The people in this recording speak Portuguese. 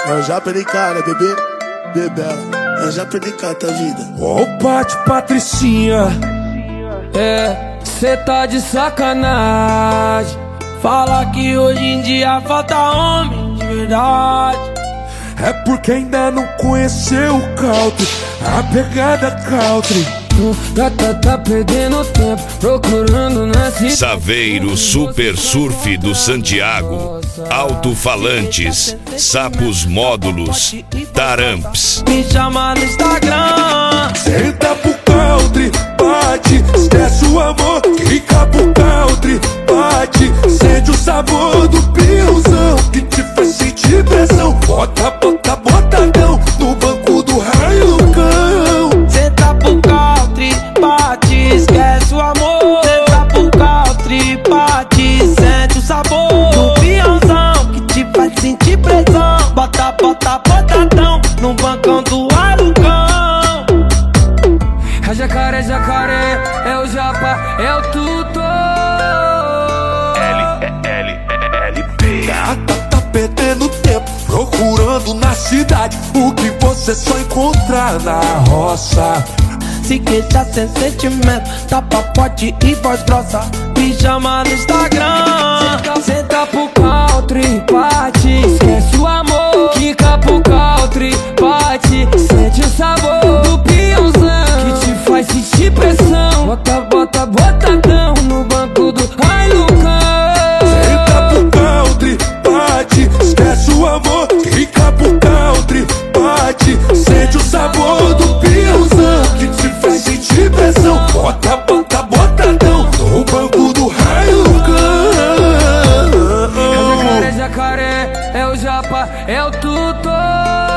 Eu já perdi cara, bebê, bebela. Eu já perdi cara da vida. Ô Pati Patricinha, cê tá de sacanagem. Fala que hoje em dia falta homem de verdade. é porque ainda não conheceu o country, a pegada country. Tá perdendo tempo procurando na cidade. Saveiro Super Surf do Santiago, alto-falantes, sapos módulos, taramps. Me chama no Instagram. Senta pro country, bate, esquece o amor, fica pro country, bate, sente o sabor do piozão que te faz sentir pressão. Bota, bota, botadão no banco do raio do cão. Senta pro country, bate, esquece o amor. Senta pro country, bate, sente o sabor do peãozão que te faz sentir pressão. Bota, bota, botadão no bancão do alucão. É jacaré, jacaré, é o japa, é o tutor. LP. Tá perdendo tempo procurando na cidade o que você só encontra na roça. Se queixa sem sentimento, tapa forte e voz grossa. Me chama no Instagram. Senta pro country, bate, esquece o amor. Fica pro country, bate, sente o sabor do peãozão que te faz sentir pressão. Bota, bota, botadão no banco do Hilux. Senta pro country, bate, esquece o amor, fica pro country, bate, sente o sabor do peãozão que te faz sentir pressão. Bota, bota, botadão no banco do raio do cão. É jacaré, jacaré, é o japa, é o tutor.